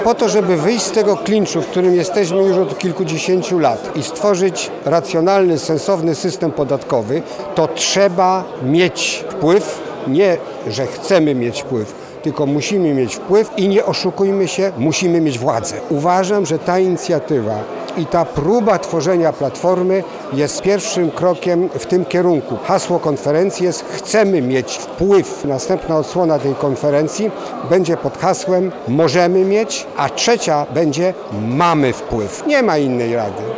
Po to, żeby wyjść z tego klinczu, w którym jesteśmy już od kilkudziesięciu lat i stworzyć racjonalny, sensowny system podatkowy, to trzeba mieć wpływ, nie że chcemy mieć wpływ, tylko musimy mieć wpływ i nie oszukujmy się, musimy mieć władzę. Uważam, że ta inicjatywa i ta próba tworzenia platformy jest pierwszym krokiem w tym kierunku. Hasło konferencji jest chcemy mieć wpływ. Następna odsłona tej konferencji będzie pod hasłem możemy mieć, a trzecia będzie mamy wpływ. Nie ma innej rady.